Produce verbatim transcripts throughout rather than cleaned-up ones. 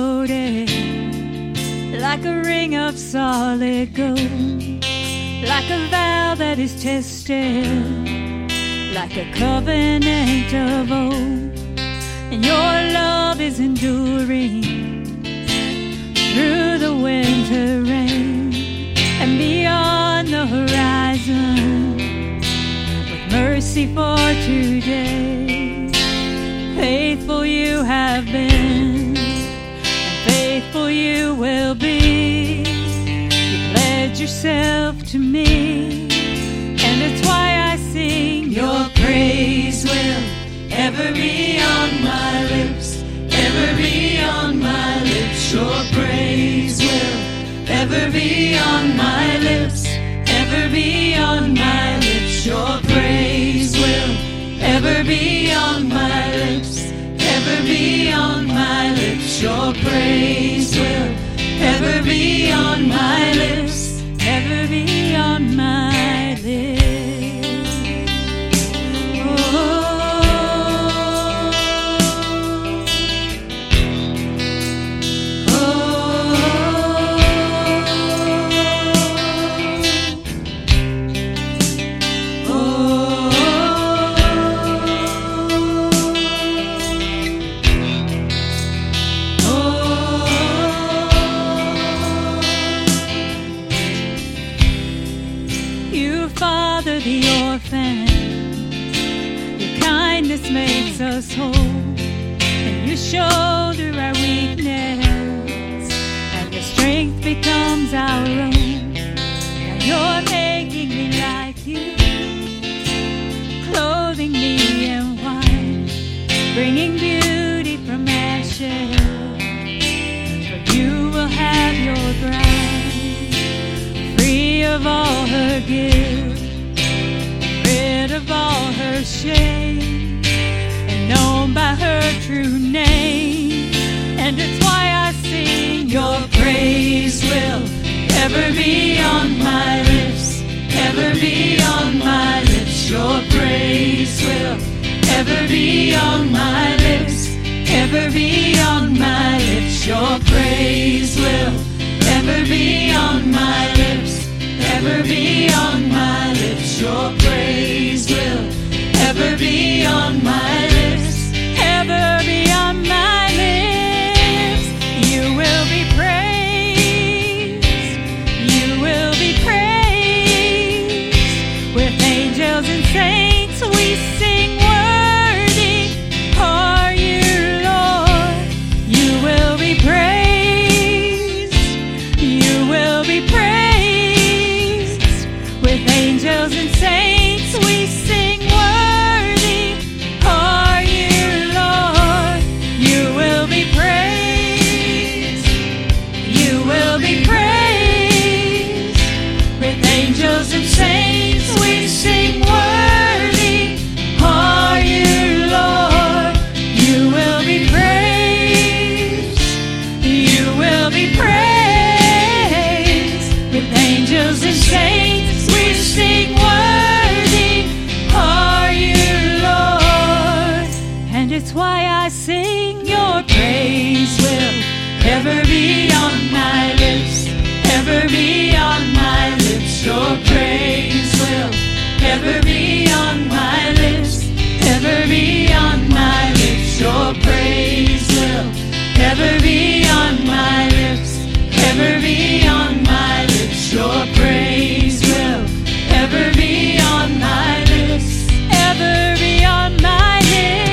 loaded, like a ring of solid gold, like a vow that is tested, like a covenant of old. And your love is enduring through the winter rain and beyond the horizon, with mercy for today. Faithful you have been, and faithful you will be. You pledged yourself to me, and it's why I sing. Your praise will ever be on my lips, ever be on my lips. Your praise will ever be on my lips, ever be on my lips. Your praise will ever be on my lips, ever be on my lips. Your praise will ever be on my lips, ever be on my lips. Oh. The orphan, your kindness makes us whole, and you shoulder our weakness, and your strength becomes our own. Now you're making me like you, clothing me in white, bringing beauty from ashes. For you will have your bride, free of all her guilt, rid of all her shame, and known by her true name. And it's why I sing. Your praise will ever be on my lips, ever be on my lips. Your praise will ever be on my lips, ever be on my lips. Your praise will ever be on my lips, ever be on my lips. Your praise will ever be on my lips, ever be on my lips. You will be praised, you will be praised. With angels and saints we sing, worthy are you, Lord. You will be praised, you will be praised. With angels and saints we sing, worthy are you, Lord. You will be praised, you will be praised. With angels and saints we sing, worthy are you, Lord. You will be praised, you will be praised. With angels and saints we sing, worthy are you, Lord. And it's why I sing. Your praise will ever be on my lips, ever be on my lips. Your praise will ever be on my lips, ever be on my lips. Your praise will ever be on my lips, ever be on my lips. Your praise will ever be on my lips, ever be on my lips.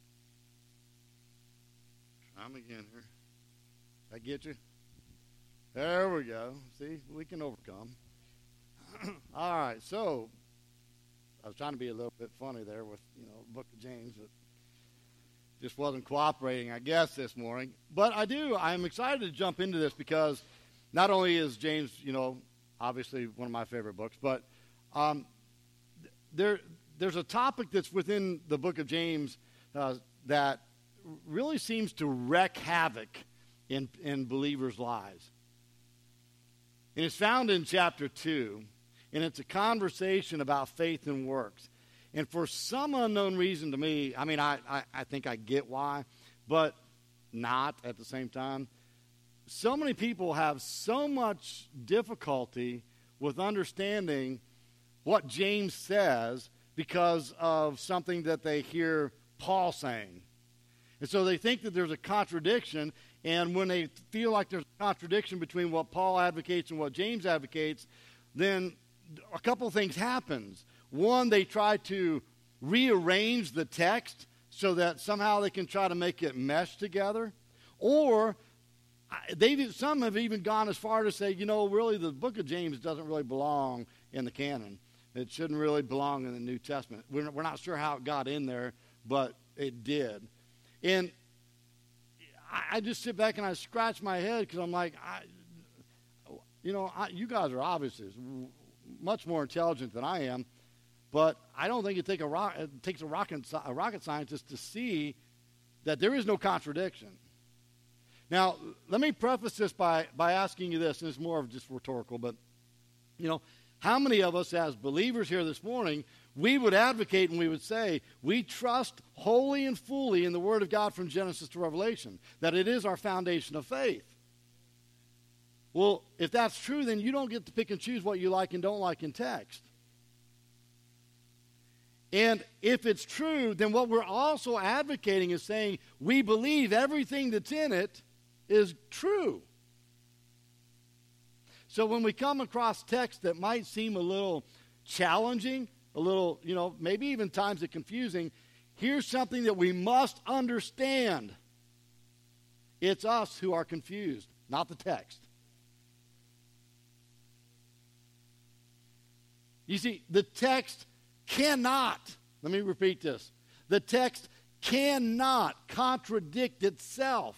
I'm again here. I get you. There we go. See, we can overcome. All right, so I was trying to be a little bit funny there with, you know, the book of James, but just wasn't cooperating, I guess, this morning. But I do, I'm excited to jump into this because not only is James, you know, obviously one of my favorite books, but um, there, there's a topic that's within the book of James uh, that really seems to wreak havoc in, in believers' lives. And it's found in chapter two, and it's a conversation about faith and works. And for some unknown reason to me, I mean, I, I, I think I get why, but not at the same time. So many people have so much difficulty with understanding what James says because of something that they hear Paul saying. And so they think that there's a contradiction, and when they feel like there's a contradiction between what Paul advocates and what James advocates, then a couple things happens. One, they try to rearrange the text so that somehow they can try to make it mesh together. Or they some have even gone as far to say, you know, really the book of James doesn't really belong in the canon. It shouldn't really belong in the New Testament. We're, we're not sure how it got in there, but it did. And I, I just sit back and I scratch my head because I'm like, I, you know, I, you guys are obviously much more intelligent than I am. But I don't think it, take a rock, it takes a rocket, a rocket scientist to see that there is no contradiction. Now, let me preface this by, by asking you this, and it's more of just rhetorical, but, you know, how many of us as believers here this morning, we would advocate and we would say, we trust wholly and fully in the Word of God from Genesis to Revelation, that it is our foundation of faith. Well, if that's true, then you don't get to pick and choose what you like and don't like in text. And if it's true, then what we're also advocating is saying we believe everything that's in it is true. So when we come across text that might seem a little challenging, a little, you know, maybe even times it confusing, here's something that we must understand. It's us who are confused, not the text. You see, the text cannot, let me repeat this, the text cannot contradict itself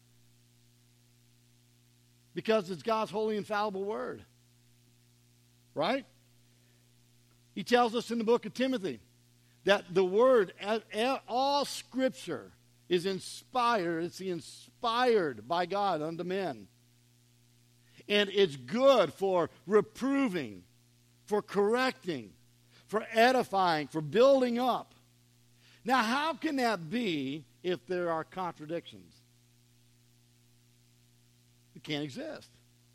because it's God's holy, infallible word. Right? He tells us in the book of Timothy that the word, all scripture is inspired, it's inspired by God unto men. And it's good for reproving, for correcting, for edifying, for building up. Now, how can that be if there are contradictions? It can't exist.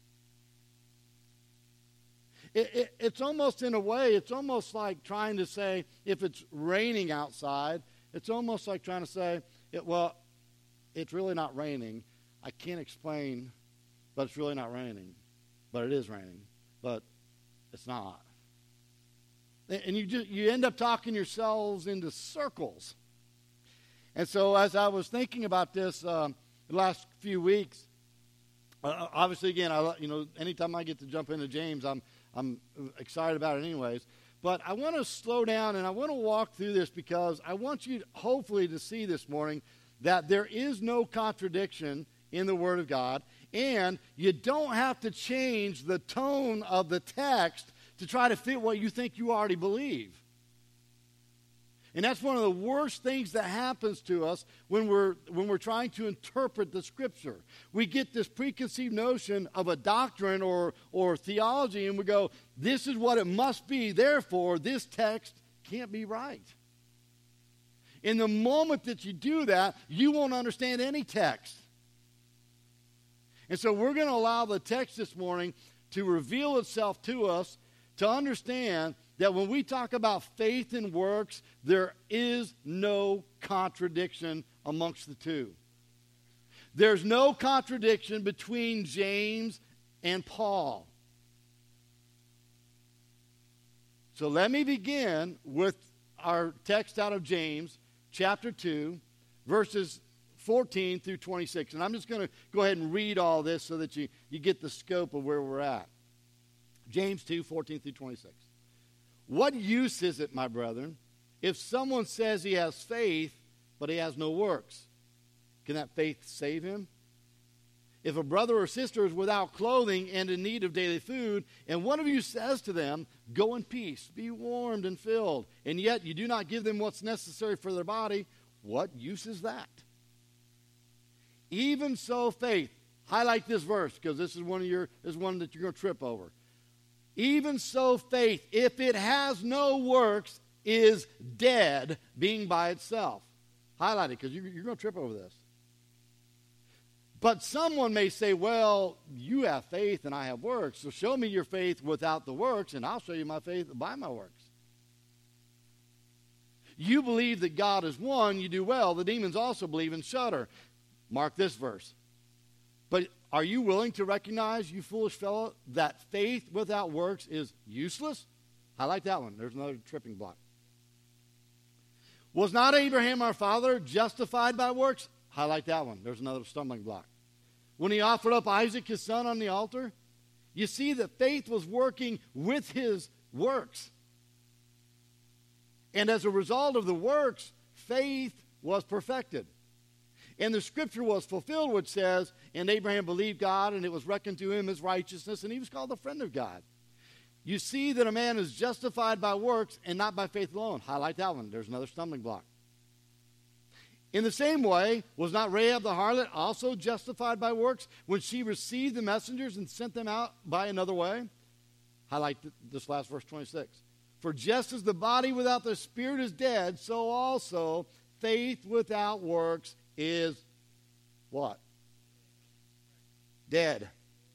It, it, it's almost, in a way, it's almost like trying to say, if it's raining outside, it's almost like trying to say, it, well, it's really not raining. I can't explain, but it's really not raining. But it is raining. But it's not. And you just, you end up talking yourselves into circles. And so as I was thinking about this um, the last few weeks, uh, obviously, again, I you know, anytime I get to jump into James, I'm I'm excited about it anyways. But I want to slow down and I want to walk through this because I want you, hopefully, to see this morning that there is no contradiction in the Word of God, and you don't have to change the tone of the text to try to fit what you think you already believe. And that's one of the worst things that happens to us when we're when we're trying to interpret the Scripture. We get this preconceived notion of a doctrine or, or theology, and we go, this is what it must be, therefore this text can't be right. In the moment that you do that, you won't understand any text. And so we're going to allow the text this morning to reveal itself to us, to understand that when we talk about faith and works, there is no contradiction amongst the two. There's no contradiction between James and Paul. So let me begin with our text out of James, chapter two, verses fourteen through twenty-six. And I'm just going to go ahead and read all this so that you, you get the scope of where we're at. James two, fourteen through twenty-six. What use is it, my brethren, if someone says he has faith, but he has no works? Can that faith save him? If a brother or sister is without clothing and in need of daily food, and one of you says to them, go in peace, be warmed and filled, and yet you do not give them what's necessary for their body, what use is that? Even so, faith. Highlight this verse because this is one of your this is one that you're going to trip over. Even so, faith, if it has no works, is dead, being by itself. Highlight it because you're, you're going to trip over this. But someone may say, well, you have faith and I have works, so show me your faith without the works, and I'll show you my faith by my works. You believe that God is one, you do well. The demons also believe and shudder. Mark this verse. But are you willing to recognize, you foolish fellow, that faith without works is useless? I like that one. There's another tripping block. Was not Abraham our father justified by works? Highlight that one. There's another stumbling block. When he offered up Isaac, his son, on the altar, you see that faith was working with his works. And as a result of the works, faith was perfected. And the scripture was fulfilled, which says, and Abraham believed God, and it was reckoned to him as righteousness, and he was called the friend of God. You see that a man is justified by works and not by faith alone. Highlight that one. There's another stumbling block. In the same way, was not Rahab the harlot also justified by works when she received the messengers and sent them out by another way? Highlight this last verse twenty-six. For just as the body without the spirit is dead, so also faith without works is what? Dead.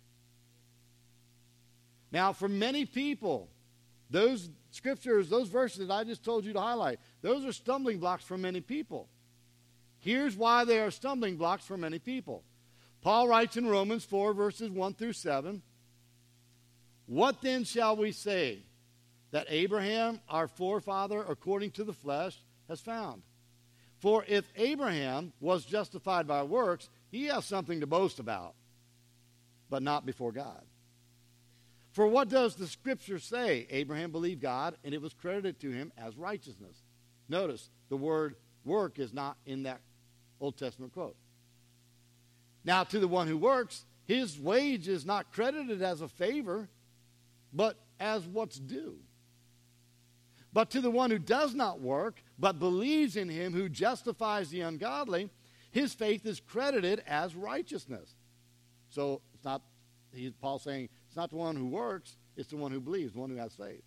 Now, for many people, those scriptures, those verses that I just told you to highlight, those are stumbling blocks for many people. Here's why they are stumbling blocks for many people. Paul writes in Romans four, verses one through seven, what then shall we say that Abraham, our forefather, according to the flesh, has found? For if Abraham was justified by works, he has something to boast about, but not before God. For what does the scripture say? Abraham believed God, and it was credited to him as righteousness. Notice, the word work is not in that Old Testament quote. Now, to the one who works, his wage is not credited as a favor, but as what's due. But to the one who does not work, but believes in him who justifies the ungodly, his faith is credited as righteousness. So it's not, he's Paul saying, it's not the one who works, it's the one who believes, the one who has faith.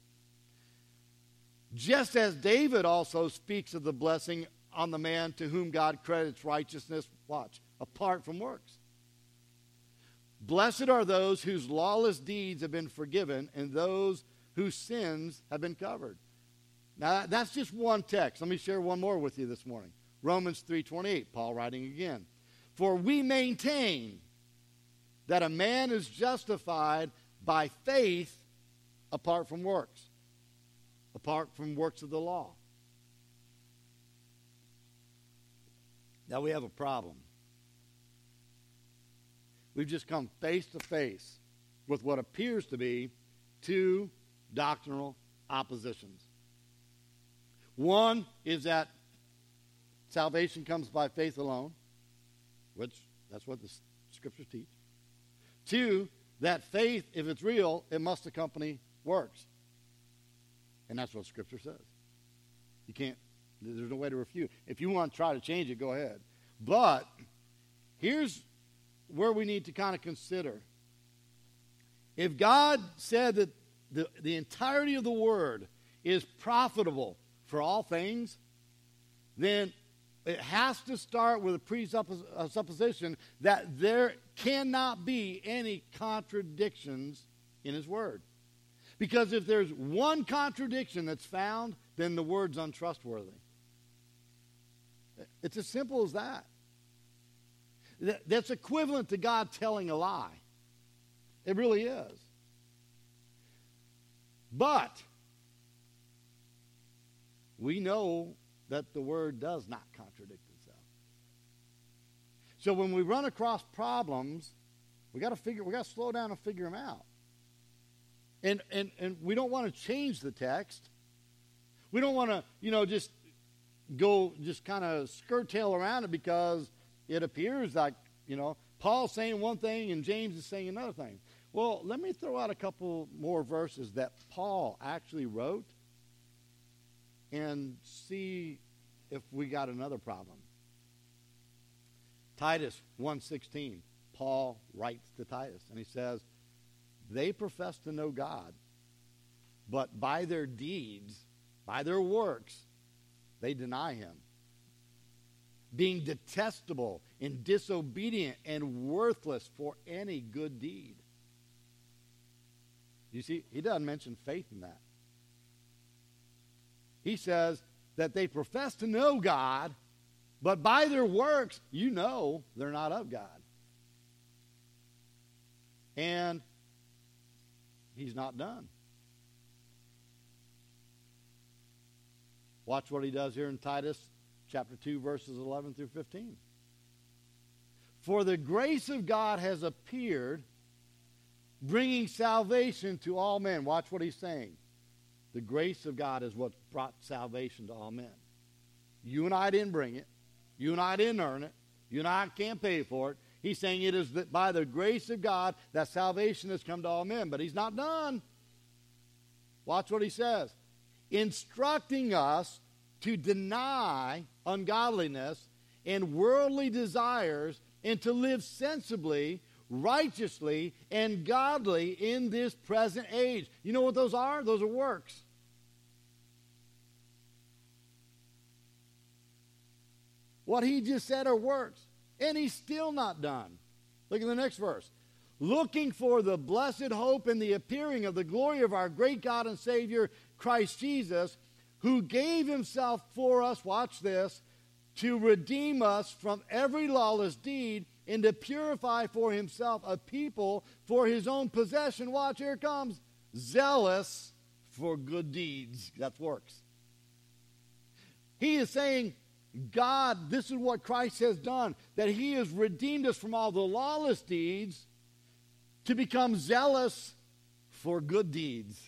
Just as David also speaks of the blessing on the man to whom God credits righteousness, watch, apart from works. Blessed are those whose lawless deeds have been forgiven and those whose sins have been covered. Now, that's just one text. Let me share one more with you this morning. Romans three twenty-eight, Paul writing again. For we maintain that a man is justified by faith apart from works, apart from works of the law. Now we have a problem. We've just come face to face with what appears to be two doctrinal oppositions. One is that salvation comes by faith alone, which that's what the scriptures teach. Two, that faith, if it's real, it must accompany works. And that's what scripture says. You can't, there's no way to refute. If you want to try to change it, go ahead. But here's where we need to kind of consider. If God said that the, the entirety of the word is profitable for all things, then it has to start with a presupposition that there cannot be any contradictions in his word. Because if there's one contradiction that's found, then the word's untrustworthy. It's as simple as that. That's equivalent to God telling a lie. It really is. But we know that the word does not contradict itself. So when we run across problems, we got to figure, we got to slow down and figure them out. And and and we don't want to change the text. We don't want to, you know, just go, just kind of skirt tail around it because it appears like, you know, Paul's saying one thing and James is saying another thing. Well, let me throw out a couple more verses that Paul actually wrote and see if we got another problem. Titus one sixteen, Paul writes to Titus, and he says, they profess to know God, but by their deeds, by their works, they deny him, being detestable and disobedient and worthless for any good deed. You see, he doesn't mention faith in that. He says that they profess to know God, but by their works, you know they're not of God. And he's not done. Watch what he does here in Titus chapter two, verses eleven through fifteen. For the grace of God has appeared, bringing salvation to all men. Watch what he's saying. The grace of God is what brought salvation to all men. You and I didn't bring it. You and I didn't earn it. You and I can't pay for it. He's saying it is that by the grace of God that salvation has come to all men. But he's not done. Watch what he says. Instructing us to deny ungodliness and worldly desires and to live sensibly, righteously, and godly in this present age. You know what those are? Those are works. What he just said are works. And he's still not done. Look at the next verse. Looking for the blessed hope and the appearing of the glory of our great God and Savior, Christ Jesus, who gave himself for us, watch this, to redeem us from every lawless deed and to purify for himself a people for his own possession. Watch, here it comes. Zealous for good deeds. That's works. He is saying, God, this is what Christ has done, that he has redeemed us from all the lawless deeds to become zealous for good deeds.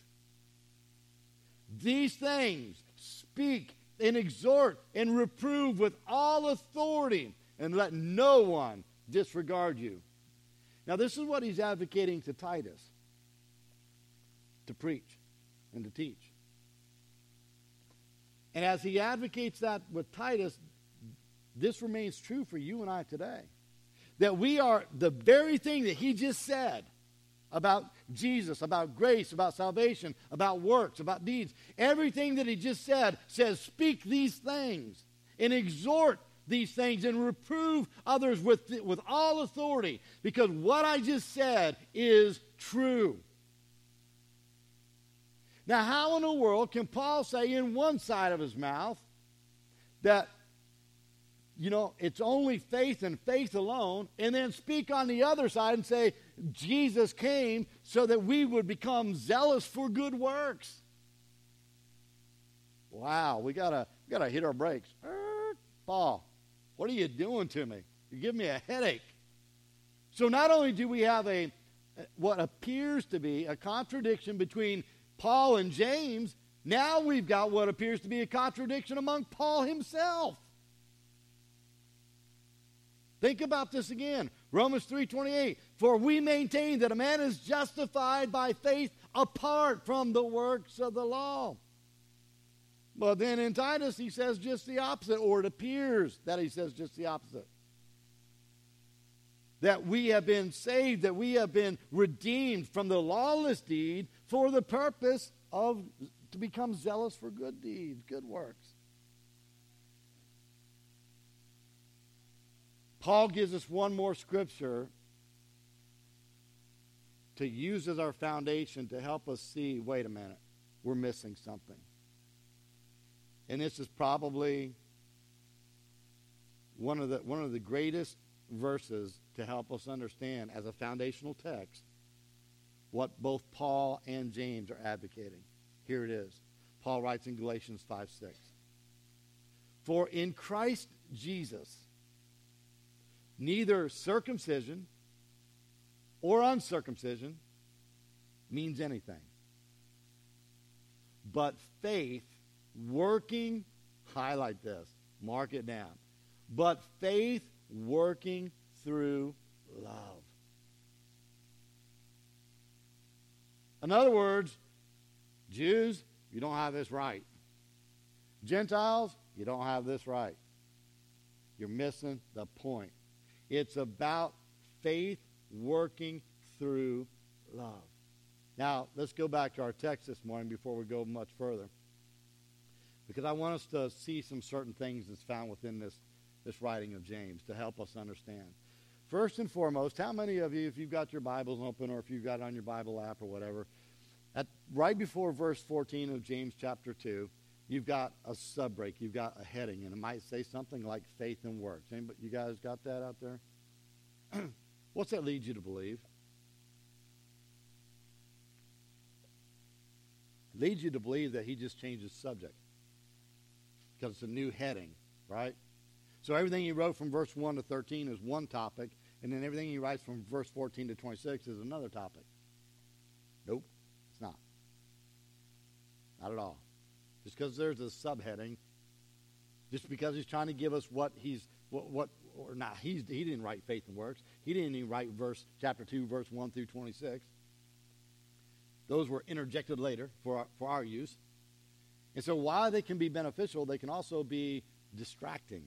These things speak and exhort and reprove with all authority, and let no one disregard you. Now, this is what he's advocating to Titus to preach and to teach. And as he advocates that with Titus, this remains true for you and I today. That we are the very thing that he just said about Jesus, about grace, about salvation, about works, about deeds. Everything that he just said says, speak these things and exhort these things and reprove others with, with all authority. Because what I just said is true. Now, how in the world can Paul say in one side of his mouth that, you know, it's only faith and faith alone, and then speak on the other side and say, Jesus came so that we would become zealous for good works? Wow, we gotta we gotta hit our brakes. Er, Paul, what are you doing to me? You give me a headache. So not only do we have a what appears to be a contradiction between Paul and James, now we've got what appears to be a contradiction among Paul himself. Think about this again. Romans three twenty-eight. For we maintain that a man is justified by faith apart from the works of the law. But then in Titus he says just the opposite, or it appears that he says just the opposite. That we have been saved, that we have been redeemed from the lawless deed for the purpose of to become zealous for good deeds, good works. Paul gives us one more scripture to use as our foundation to help us see, wait a minute, we're missing something. And this is probably one of the one of the greatest verses to help us understand as a foundational text what both Paul and James are advocating. Here it is. Paul writes in Galatians five six. For in Christ Jesus, neither circumcision or uncircumcision means anything. But faith working, highlight this, mark it down. But faith working through love. In other words, Jews, you don't have this right. Gentiles, you don't have this right. You're missing the point. It's about faith working through love. Now, let's go back to our text this morning before we go much further, because I want us to see some certain things that's found within this, this writing of James to help us understand. First and foremost, how many of you, if you've got your Bibles open or if you've got it on your Bible app or whatever, at, right before verse fourteen of James chapter two, you've got a sub-break, you've got a heading, and it might say something like faith and works. Anybody, you guys got that out there? What's that lead you to believe? It leads you to believe that he just changed his subject because it's a new heading, right? So everything he wrote from verse one to thirteen is one topic, and then everything he writes from verse fourteen to twenty-six is another topic. Nope, it's not. Not at all. Just because there's a subheading, just because he's trying to give us what he's, what, what or not, he's, he didn't write faith and works. He didn't even write verse, chapter two, verse one through twenty-six. Those were interjected later for our, for our use. And so while they can be beneficial, they can also be distracting.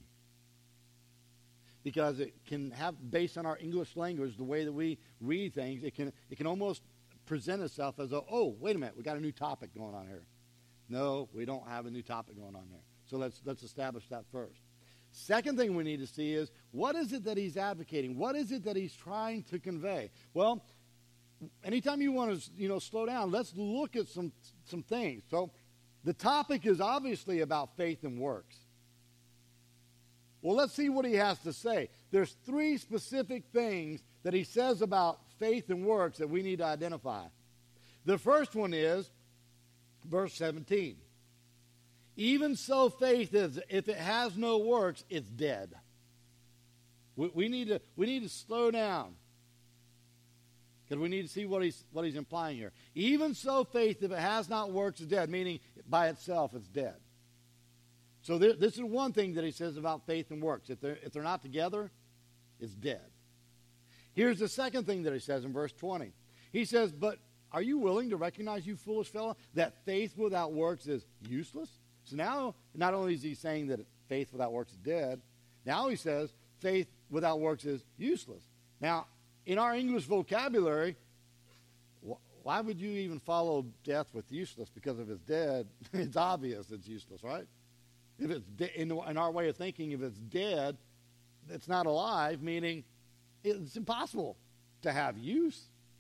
Because it can have, based on our English language, the way that we read things, it can it can almost present itself as, a, oh, wait a minute, we got a new topic going on here. No, we don't have a new topic going on here. So let's let's establish that first. Second thing we need to see is, what is it that he's advocating? What is it that he's trying to convey? Well, anytime you want to, you know, slow down, let's look at some some things. So the topic is obviously about faith and works. Well, let's see what he has to say. There's three specific things that he says about faith and works that we need to identify. The first one is verse seventeen. Even so, faith is, if it has no works, it's dead. We, we need to we need to slow down, because we need to see what he's what he's implying here. Even so, faith, if it has not works, is dead. Meaning, by itself, it's dead. So there, this is one thing that he says about faith and works. If they're if they're not together, it's dead. Here's the second thing that he says in verse twenty. He says, "But are you willing to recognize, you foolish fellow, that faith without works is useless?" So now, not only is he saying that faith without works is dead, now he says faith without works is useless. Now, in our English vocabulary, wh- why would you even follow death with useless? Because if it's dead, it's obvious it's useless, right? If it's de- in, in our way of thinking, if it's dead, it's not alive, meaning it's impossible to have use.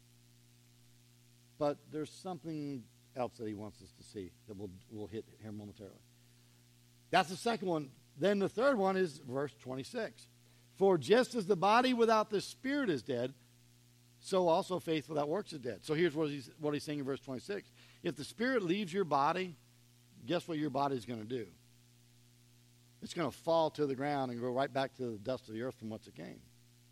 But there's something else that he wants us to see that we'll, we'll hit here momentarily. That's the second one. Then the third one is verse twenty-six. For just as the body without the spirit is dead, so also faith without works is dead. So here's what he's, what he's saying in verse twenty-six. If the spirit leaves your body, guess what your body's going to do? It's going to fall to the ground and go right back to the dust of the earth from whence it came.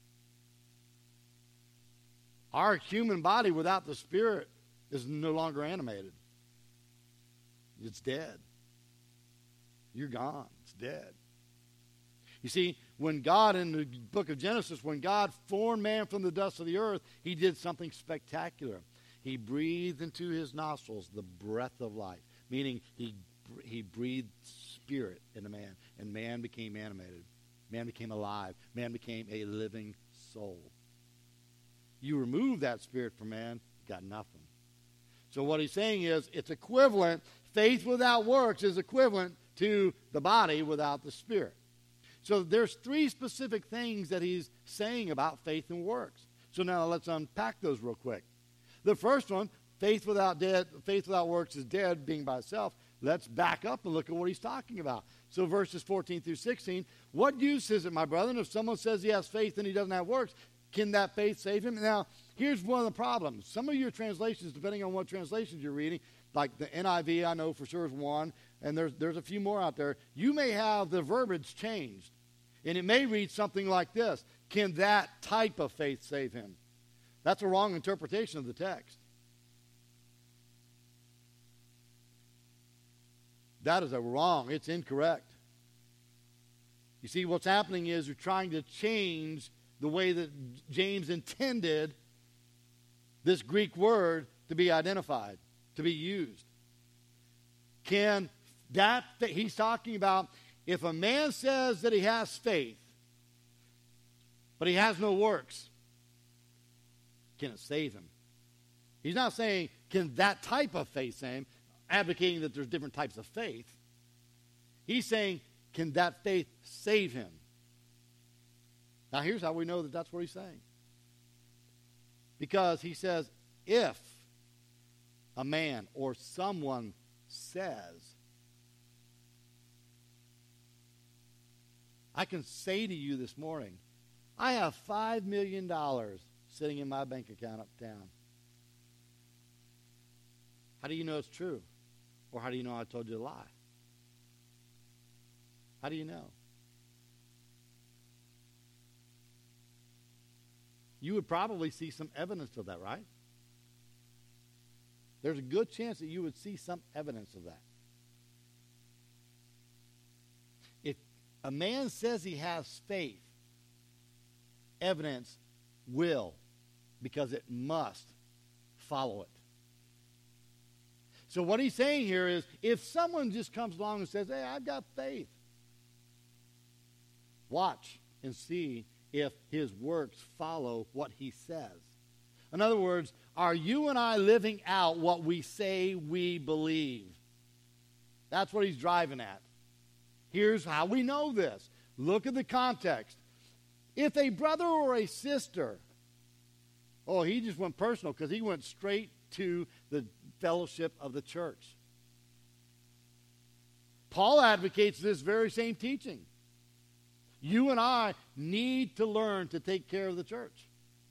Our human body without the spirit is no longer animated. It's dead. You're gone. It's dead. You see, when God, in the book of Genesis, when God formed man from the dust of the earth, he did something spectacular. He breathed into his nostrils the breath of life, meaning he he breathed spirit into man, and man became animated. Man became alive. Man became a living soul. You remove that spirit from man, you got nothing. So what he's saying is, it's equivalent. Faith without works is equivalent to the body without the spirit. So there's three specific things that he's saying about faith and works. So now let's unpack those real quick. The first one, faith without dead, faith without works is dead, being by itself. Let's back up and look at what he's talking about. So verses fourteen through sixteen, what use is it, my brethren, if someone says he has faith and he doesn't have works? Can that faith save him? Now, here's one of the problems. Some of your translations, depending on what translations you're reading, like the N I V, I know for sure is one, and there's there's a few more out there. You may have the verbiage changed. And it may read something like this: can that type of faith save him? That's a wrong interpretation of the text. That is a wrong. It's incorrect. You see, what's happening is you're trying to change the way that James intended this Greek word to be identified, to be used. Can that, he's talking about, if a man says that he has faith, but he has no works, can it save him? He's not saying, can that type of faith save him, advocating that there's different types of faith. He's saying, can that faith save him? Now, here's how we know that that's what he's saying. Because he says, if a man or someone says, I can say to you this morning, I have five million dollars sitting in my bank account uptown. How do you know it's true? Or how do you know I told you a lie? How do you know? You would probably see some evidence of that, right? There's a good chance that you would see some evidence of that. If a man says he has faith, evidence will, because it must, follow it. So what he's saying here is, if someone just comes along and says, hey, I've got faith, watch and see if his works follow what he says. In other words, are you and I living out what we say we believe? That's what he's driving at. Here's how we know this. Look at the context. If a brother or a sister, oh, he just went personal because he went straight to the fellowship of the church. Paul advocates this very same teaching. You and I need to learn to take care of the church.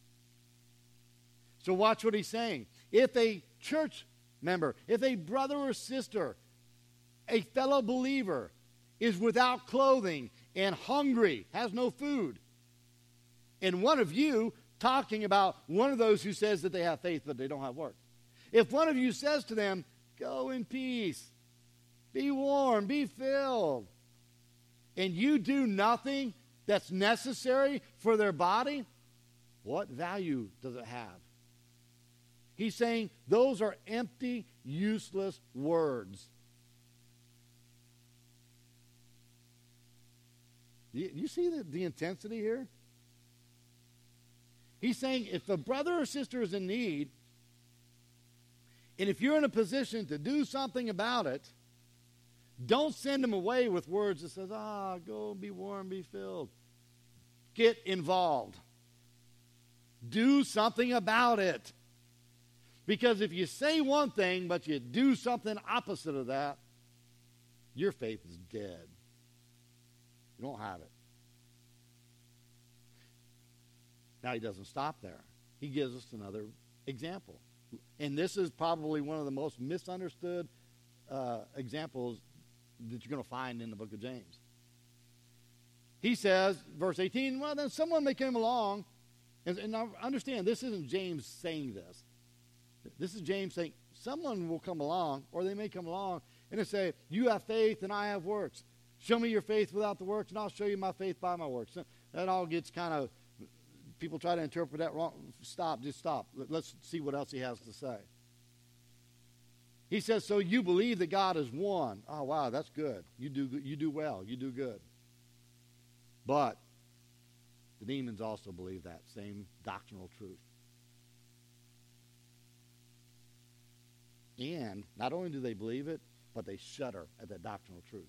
So watch what he's saying. If a church member, if a brother or sister, a fellow believer is without clothing and hungry, has no food, and one of you talking about one of those who says that they have faith but they don't have work, if one of you says to them, go in peace, be warm, be filled, and you do nothing that's necessary for their body, what value does it have? He's saying those are empty, useless words. You, you see the, the intensity here? He's saying if a brother or sister is in need, and if you're in a position to do something about it, don't send them away with words that says, ah, go be warm, be filled. Get involved. Do something about it. Because if you say one thing, but you do something opposite of that, your faith is dead. You don't have it. Now, he doesn't stop there. He gives us another example. And this is probably one of the most misunderstood uh, examples that you're going to find in the book of James. He says, verse eighteen, well, then someone may come along, and, and now understand, this isn't James saying this. This is James saying, someone will come along, or they may come along, and they say, you have faith and I have works. Show me your faith without the works, and I'll show you my faith by my works. That all gets kind of, people try to interpret that wrong. Stop, just stop. Let's see what else he has to say. He says, so you believe that God is one. Oh, wow, that's good. You do, you do well. You do good. But the demons also believe that same doctrinal truth. And not only do they believe it, but they shudder at that doctrinal truth.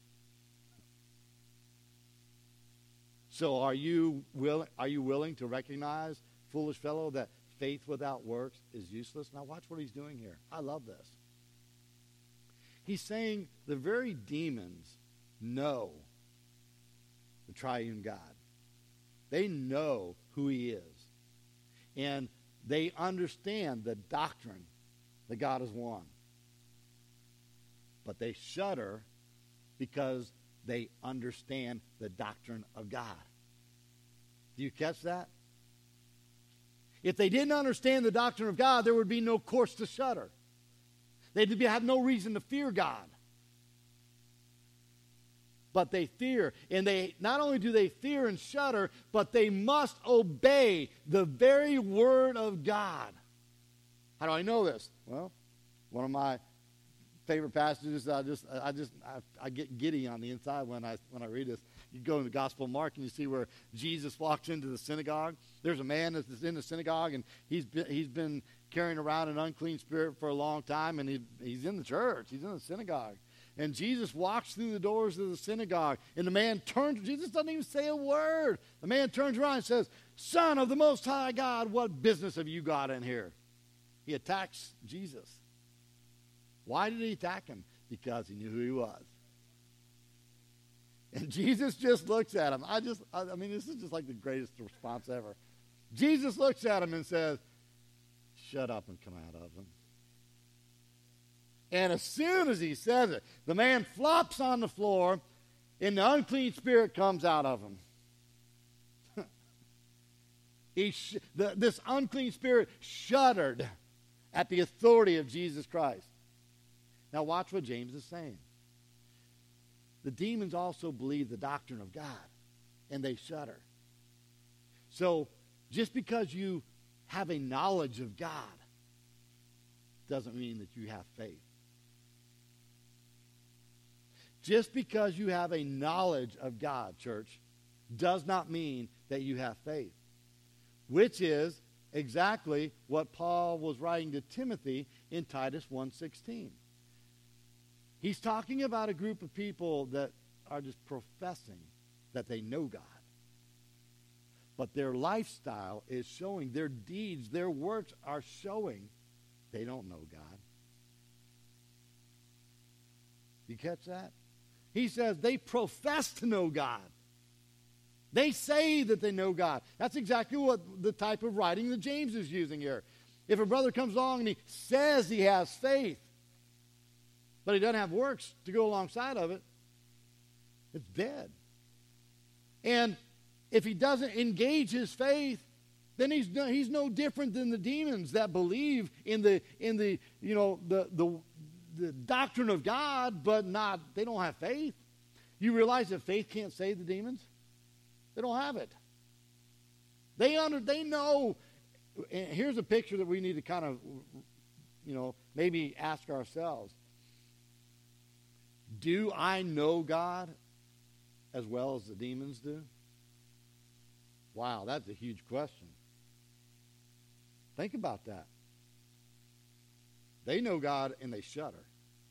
So are you will, are you willing to recognize, foolish fellow, that faith without works is useless? Now watch what he's doing here. I love this. He's saying the very demons know the triune God. They know who he is. And they understand the doctrine that God is one. But they shudder because they understand the doctrine of God. Do you catch that? If they didn't understand the doctrine of God, there would be no cause to shudder. They'd have no reason to fear God. But they fear, and they not only do they fear and shudder, but they must obey the very word of God. How do I know this? Well, one of my favorite passages, I just, I just, I, I get giddy on the inside when I when I read this. You go in the Gospel of Mark and you see where Jesus walks into the synagogue. There's a man that's in the synagogue, and he's been, he's been carrying around an unclean spirit for a long time, and he, he's in the church. He's in the synagogue. And Jesus walks through the doors of the synagogue, and the man turns. Jesus doesn't even say a word. The man turns around and says, "Son of the Most High God, what business have you got in here?" He attacks Jesus. Why did he attack him? Because he knew who he was. And Jesus just looks at him. I just, I, I mean, this is just like the greatest response ever. Jesus looks at him and says, "Shut up and come out of him." And as soon as he says it, the man flops on the floor, and the unclean spirit comes out of him. he sh- the, this unclean spirit shuddered at the authority of Jesus Christ. Now watch what James is saying. The demons also believe the doctrine of God, and they shudder. So just because you have a knowledge of God doesn't mean that you have faith. Just because you have a knowledge of God, church, does not mean that you have faith, which is exactly what Paul was writing to Timothy in Titus one sixteen. He's talking about a group of people that are just professing that they know God. But their lifestyle is showing, their deeds, their works are showing they don't know God. You catch that? He says they profess to know God. They say that they know God. That's exactly what the type of writing that James is using here. If a brother comes along and he says he has faith, but he doesn't have works to go alongside of it, it's dead. And if he doesn't engage his faith, then he's no, he's no different than the demons that believe in the in the you know the the the doctrine of God, but not they don't have faith. You realize that faith can't save the demons? They don't have it. They under they know. And here's a picture that we need to kind of you know maybe ask ourselves. Do I know God as well as the demons do? Wow, that's a huge question. Think about that. They know God and they shudder.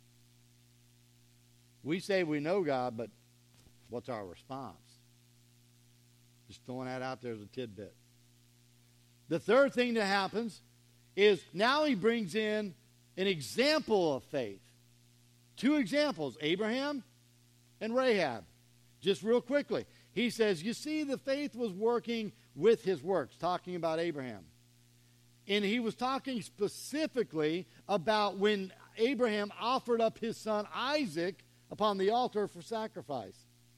We say we know God, but what's our response? Just throwing that out there as a tidbit. The third thing that happens is now he brings in an example of faith. Two examples, Abraham and Rahab. Just real quickly. He says, you see, the faith was working with his works, talking about Abraham. And he was talking specifically about when Abraham offered up his son Isaac upon the altar for sacrifice.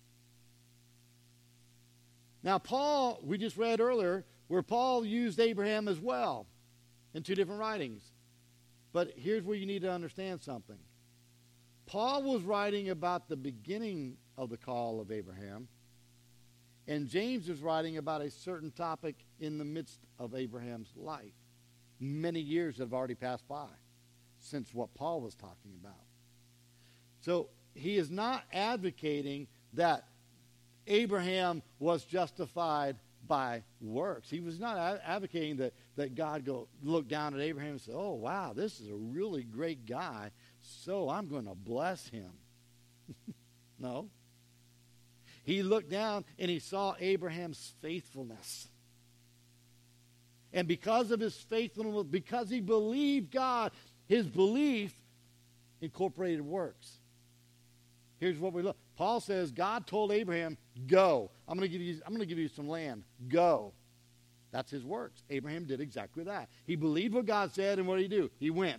Now, Paul, we just read earlier, where Paul used Abraham as well in two different writings. But here's where you need to understand something. Paul was writing about the beginning of the call of Abraham, and James is writing about a certain topic in the midst of Abraham's life. Many years have already passed by since what Paul was talking about. So he is not advocating that Abraham was justified by works. He was not a- advocating that, that God go look down at Abraham and say, oh, wow, this is a really great guy, so I'm going to bless him. No. He looked down and he saw Abraham's faithfulness. And because of his faithfulness, because he believed God, his belief incorporated works. Here's what we look. Paul says God told Abraham, go. I'm going to give you, I'm going to give you some land. Go. That's his works. Abraham did exactly that. He believed what God said, and what did he do? He went.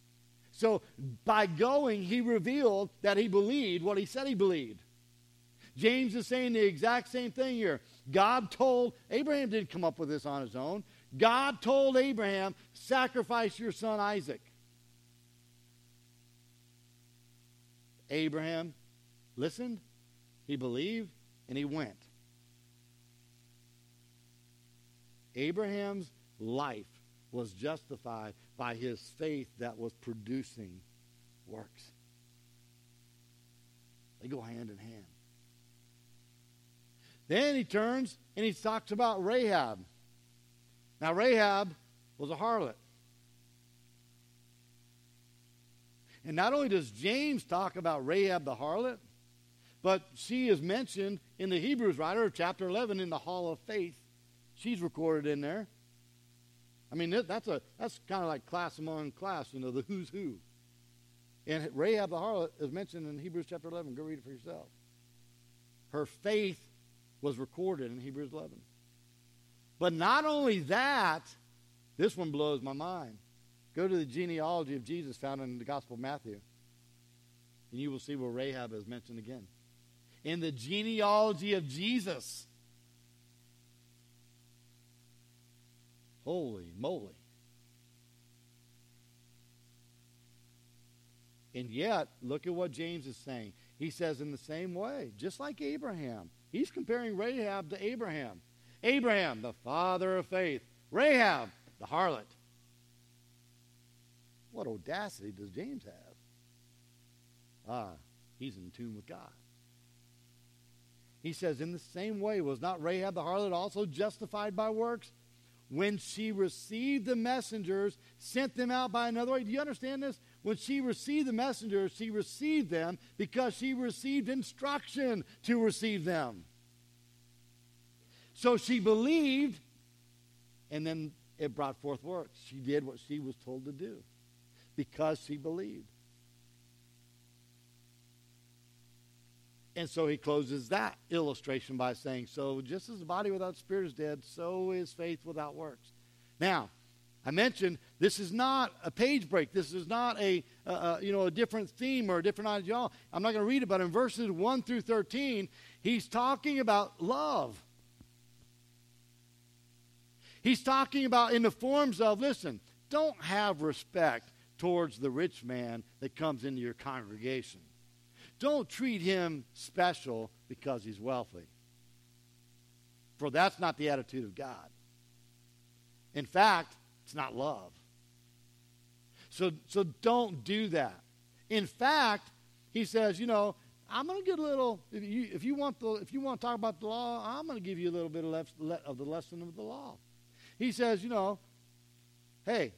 So by going, he revealed that he believed what he said he believed. James is saying the exact same thing here. God told, Abraham didn't come up with this on his own. God told Abraham, sacrifice your son Isaac. Abraham listened, he believed, and he went. Abraham's life was justified by his faith that was producing works. They go hand in hand. Then he turns and he talks about Rahab. Now, Rahab was a harlot. And not only does James talk about Rahab the harlot, but she is mentioned in the Hebrews writer of chapter eleven in the Hall of Faith. She's recorded in there. I mean, that's a that's kind of like class among class, you know, the who's who. And Rahab the harlot is mentioned in Hebrews chapter eleven. Go read it for yourself. Her faith was recorded in Hebrews eleven. But not only that, this one blows my mind. Go to the genealogy of Jesus found in the Gospel of Matthew, and you will see where Rahab is mentioned again. In the genealogy of Jesus. Holy moly. And yet, look at what James is saying. He says in the same way, just like Abraham. He's comparing Rahab to Abraham. Abraham, the father of faith. Rahab, the harlot. What audacity does James have? Ah, he's in tune with God. He says, in the same way, was not Rahab the harlot also justified by works? When she received the messengers, sent them out by another way. Do you understand this? When she received the messengers, she received them because she received instruction to receive them. So she believed, and then it brought forth works. She did what she was told to do because she believed. And so he closes that illustration by saying, so just as the body without spirit is dead, so is faith without works. Now, I mentioned this is not a page break. This is not a, uh, you know, a different theme or a different ideology. I'm not going to read it, but in verses one through thirteen, he's talking about love. He's talking about in the forms of, listen, don't have respect towards the rich man that comes into your congregation. Don't treat him special because he's wealthy. For that's not the attitude of God. In fact, it's not love. So, so don't do that. In fact, he says, you know, I'm going to get a little, if you, if you want the, if you want to talk about the law, I'm going to give you a little bit of, lef, of the lesson of the law. He says, you know, hey,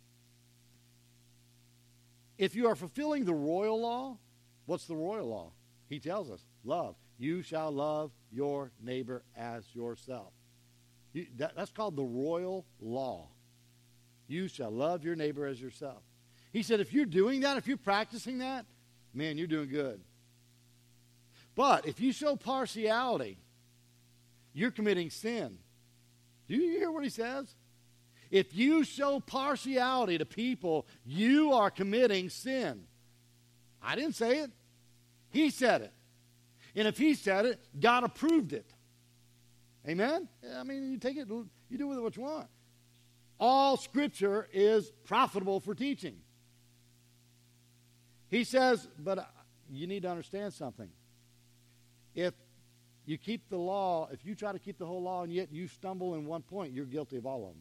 if you are fulfilling the royal law, what's the royal law? He tells us, love. You shall love your neighbor as yourself. You, that, that's called the royal law. You shall love your neighbor as yourself. He said, if you're doing that, if you're practicing that, man, you're doing good. But if you show partiality, you're committing sin. Do you hear what he says? If you show partiality to people, you are committing sin. I didn't say it. He said it. And if he said it, God approved it. Amen? I mean, you take it, you do with it what you want. All Scripture is profitable for teaching. He says, but you need to understand something. If you keep the law, if you try to keep the whole law and yet you stumble in one point, you're guilty of all of them.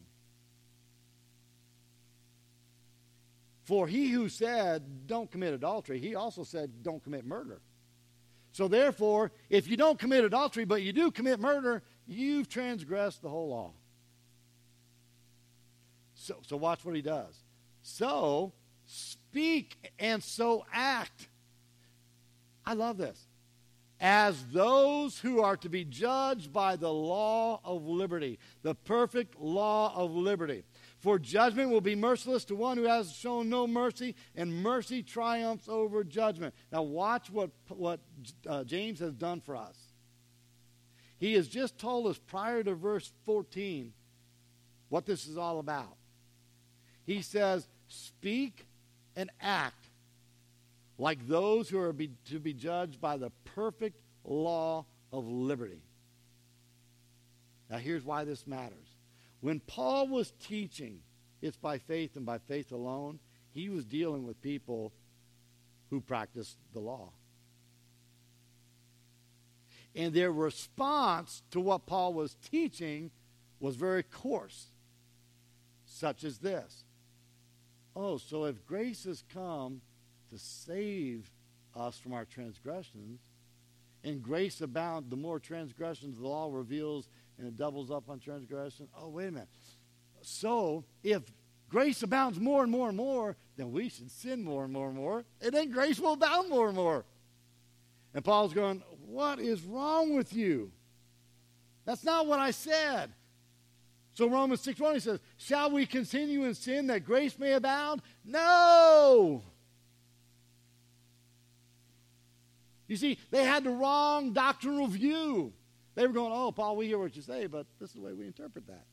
For he who said, don't commit adultery, he also said, don't commit murder. So therefore, if you don't commit adultery, but you do commit murder, you've transgressed the whole law. So, so watch what he does. So speak and so act. I love this. As those who are to be judged by the law of liberty, the perfect law of liberty. For judgment will be merciless to one who has shown no mercy, and mercy triumphs over judgment. Now watch what, what uh, James has done for us. He has just told us prior to verse fourteen what this is all about. He says, speak and act like those who are be, to be judged by the perfect law of liberty. Now here's why this matters. When Paul was teaching, it's by faith and by faith alone, he was dealing with people who practiced the law. And their response to what Paul was teaching was very coarse, such as this. Oh, so if grace has come to save us from our transgressions, and grace abound, the more transgressions the law reveals, and it doubles up on transgression. Oh, wait a minute. So, if grace abounds more and more and more, then we should sin more and more and more, and then grace will abound more and more. And Paul's going, what is wrong with you? That's not what I said. So Romans six twenty says, shall we continue in sin that grace may abound? No! You see, they had the wrong doctrinal view. They were going, oh, Paul, we hear what you say, but this is the way we interpret that.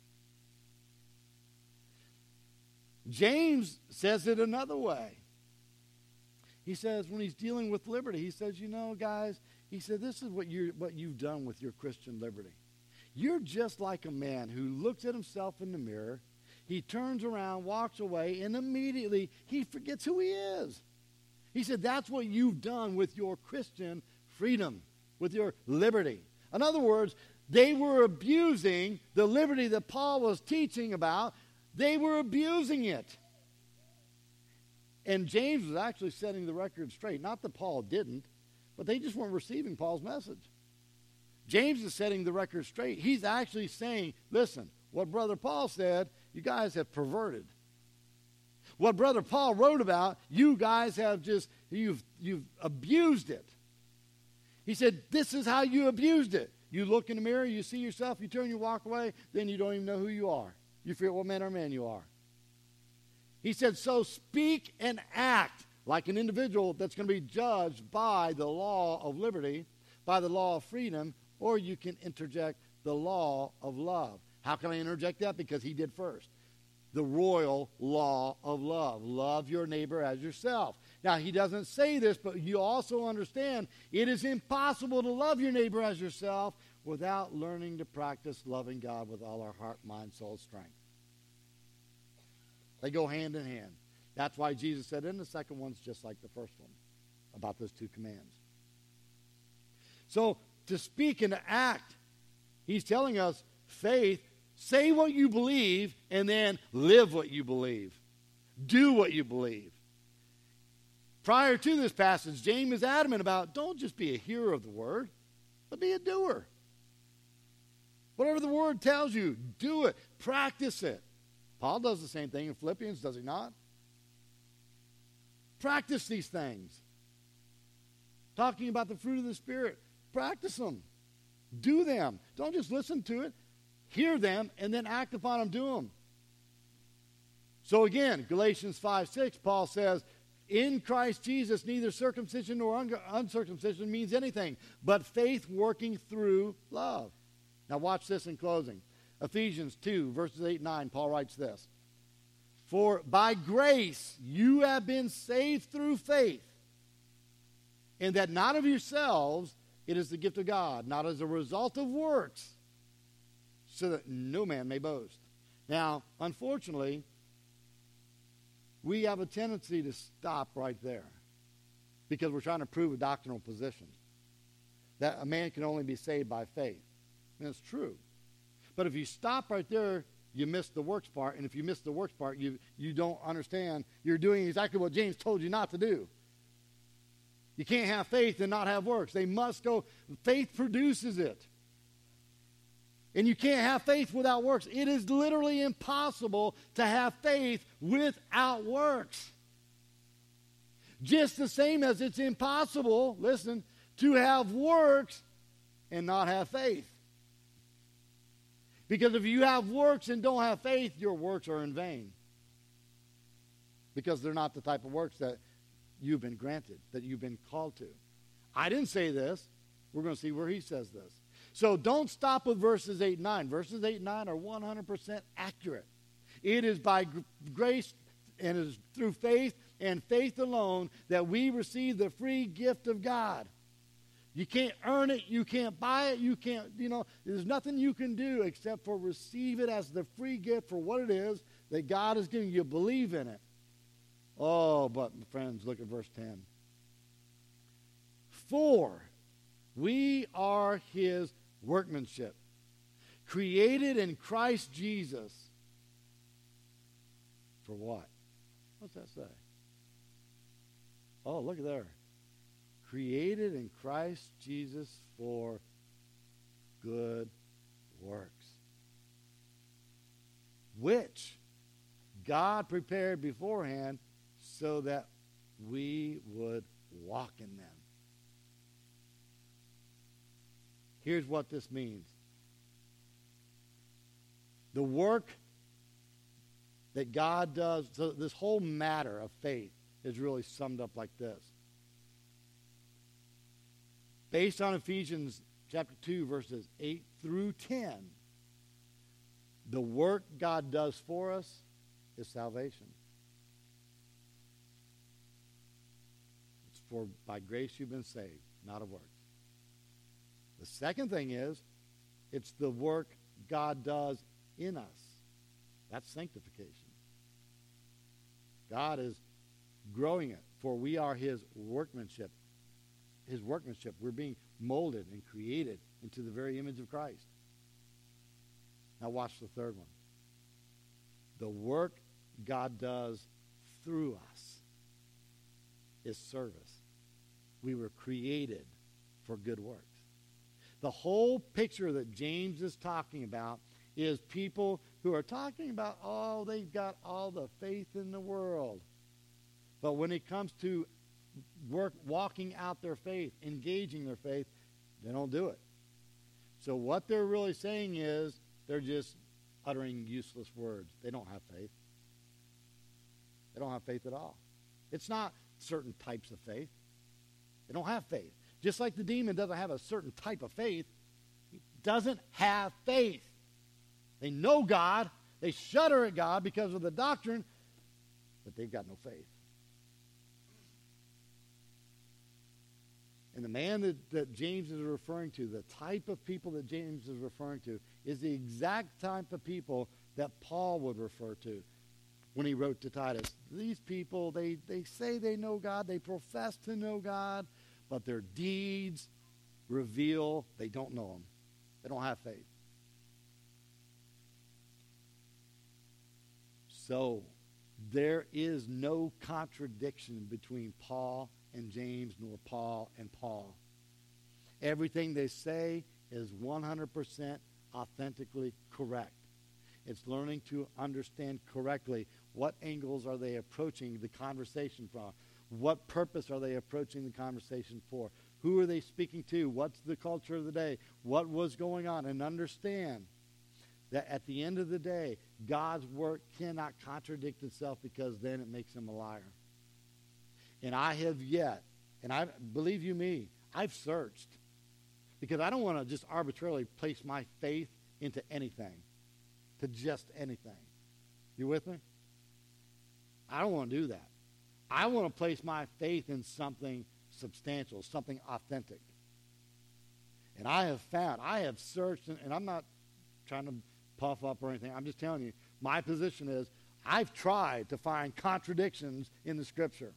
James says it another way. He says, when he's dealing with liberty, he says, you know, guys, he said, this is what, you're, what you've done with your Christian liberty. You're just like a man who looks at himself in the mirror, he turns around, walks away, and immediately he forgets who he is. He said, that's what you've done with your Christian freedom, with your liberty. In other words, they were abusing the liberty that Paul was teaching about. They were abusing it. And James was actually setting the record straight. Not that Paul didn't, but they just weren't receiving Paul's message. James is setting the record straight. He's actually saying, listen, what Brother Paul said, you guys have perverted. What Brother Paul wrote about, you guys have just, you've, you've abused it. He said, this is how you abused it. You look in the mirror, you see yourself, you turn, you walk away, then you don't even know who you are. You forget what man or man you are. He said, so speak and act like an individual that's going to be judged by the law of liberty, by the law of freedom, or you can interject the law of love. How can I interject that? Because he did first. The royal law of love. Love your neighbor as yourself. Now, he doesn't say this, but you also understand it is impossible to love your neighbor as yourself without learning to practice loving God with all our heart, mind, soul, strength. They go hand in hand. That's why Jesus said, and the second one's just like the first one, about those two commands. So, to speak and to act, he's telling us faith, say what you believe, and then live what you believe. Do what you believe. Prior to this passage, James is adamant about don't just be a hearer of the word, but be a doer. Whatever the word tells you, do it. Practice it. Paul does the same thing in Philippians, does he not? Practice these things. Talking about the fruit of the Spirit, practice them. Do them. Don't just listen to it. Hear them and then act upon them, do them. So again, Galatians five six, Paul says, in Christ Jesus, neither circumcision nor un- uncircumcision means anything, but faith working through love. Now watch this in closing. Ephesians two, verses eight and nine, Paul writes this. For by grace you have been saved through faith, and that not of yourselves, it is the gift of God, not as a result of works, so that no man may boast. Now, unfortunately, we have a tendency to stop right there because we're trying to prove a doctrinal position that a man can only be saved by faith. And it's true. But if you stop right there, you miss the works part. And if you miss the works part, you, you don't understand. You're doing exactly what James told you not to do. You can't have faith and not have works. They must go. Faith produces it. And you can't have faith without works. It is literally impossible to have faith without works. Just the same as it's impossible, listen, to have works and not have faith. Because if you have works and don't have faith, your works are in vain. Because they're not the type of works that you've been granted, that you've been called to. I didn't say this. We're going to see where he says this. So don't stop with verses eight and nine. Verses eight and nine are one hundred percent accurate. It is by grace and it is through faith and faith alone that we receive the free gift of God. You can't earn it. You can't buy it. You can't, you know, there's nothing you can do except for receive it as the free gift for what it is that God is giving you. Believe in it. Oh, but friends, look at verse ten. For we are his workmanship, created in Christ Jesus. For what? What's that say? Oh, look at there. Created in Christ Jesus for good works, which God prepared beforehand so that we would walk in them. Here's what this means. The work that God does, so this whole matter of faith is really summed up like this. Based on Ephesians chapter two, verses eight through ten, the work God does for us is salvation. It's for by grace you've been saved, not of works. The second thing is, it's the work God does in us. That's sanctification. God is growing it, for we are his workmanship. His workmanship. We're being molded and created into the very image of Christ. Now watch the third one. The work God does through us is service. We were created for good works. The whole picture that James is talking about is people who are talking about, oh, they've got all the faith in the world. But when it comes to work, walking out their faith, engaging their faith, they don't do it. So what they're really saying is they're just uttering useless words. They don't have faith. They don't have faith at all. It's not certain types of faith. They don't have faith. Just like the demon doesn't have a certain type of faith, he doesn't have faith. They know God. They shudder at God because of the doctrine, but they've got no faith. And the man that, that James is referring to, the type of people that James is referring to, is the exact type of people that Paul would refer to when he wrote to Titus. These people, they, they say they know God, they profess to know God, but their deeds reveal they don't know him. They don't have faith. So there is no contradiction between Paul and James, nor Paul and Paul. Everything they say is one hundred percent authentically correct. It's learning to understand correctly what angles are they approaching the conversation from. What purpose are they approaching the conversation for? Who are they speaking to? What's the culture of the day? What was going on? And understand that at the end of the day, God's work cannot contradict itself, because then it makes him a liar. And I have yet, and I believe you me, I've searched, because I don't want to just arbitrarily place my faith into anything, to just anything. You with me? I don't want to do that. I want to place my faith in something substantial, something authentic. And I have found, I have searched, and, and I'm not trying to puff up or anything. I'm just telling you, my position is I've tried to find contradictions in the Scripture.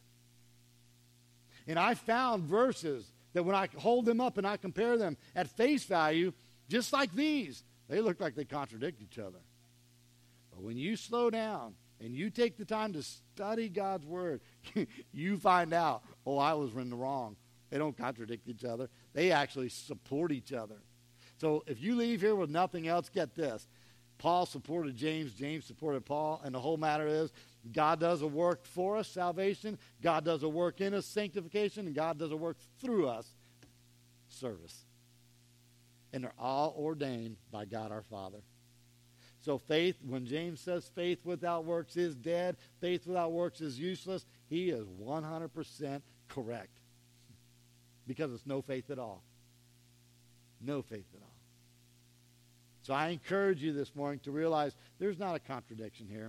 And I found verses that when I hold them up and I compare them at face value, just like these, they look like they contradict each other. But when you slow down and you take the time to study God's Word, you find out, oh, I was in the wrong. They don't contradict each other. They actually support each other. So if you leave here with nothing else, get this. Paul supported James, James supported Paul, and the whole matter is God does a work for us, salvation. God does a work in us, sanctification, and God does a work through us, service. And they're all ordained by God our Father. So faith, when James says faith without works is dead, faith without works is useless, he is one hundred percent correct. Because it's no faith at all. No faith at all. So I encourage you this morning to realize there's not a contradiction here.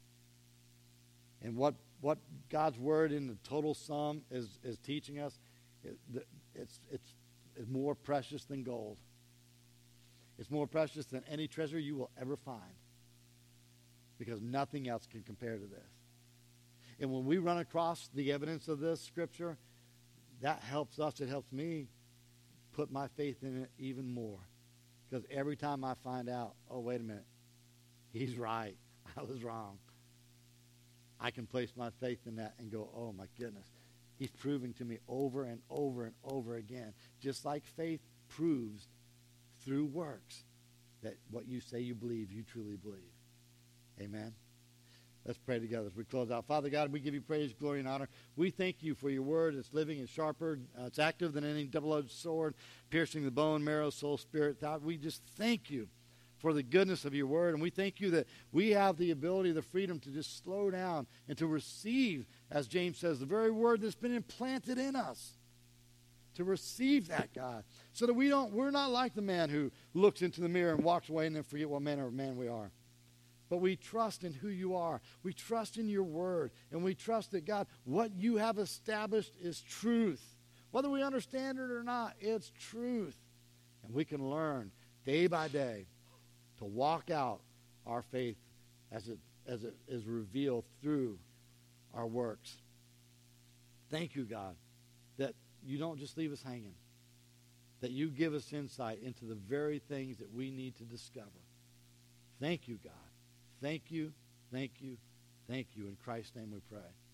And what, what God's Word in the total sum is, is teaching us it, it's, it's, it's more precious than gold. It's more precious than any treasure you will ever find, because nothing else can compare to this. And when we run across the evidence of this scripture, that helps us. It helps me put my faith in it even more. Because every time I find out, oh, wait a minute, he's right, I was wrong, I can place my faith in that and go, oh, my goodness, he's proving to me over and over and over again. Just like faith proves through works that what you say you believe, you truly believe. Amen. Let's pray together as we close out. Father God, we give you praise, glory, and honor. We thank you for your word. It's living and sharper. Uh, it's active than any double-edged sword, piercing the bone, marrow, soul, spirit. God, we just thank you for the goodness of your word. And we thank you that we have the ability, the freedom to just slow down and to receive, as James says, the very word that's been implanted in us. To receive that, God, so that we don't, we're not like the man who looks into the mirror and walks away and then forget what manner of man we are. But we trust in who you are. We trust in your word. And we trust that, God, what you have established is truth. Whether we understand it or not, it's truth. And we can learn day by day to walk out our faith as it, as it is revealed through our works. Thank you, God, that you don't just leave us hanging, that you give us insight into the very things that we need to discover. Thank you, God. Thank you, thank you, thank you. In Christ's name we pray.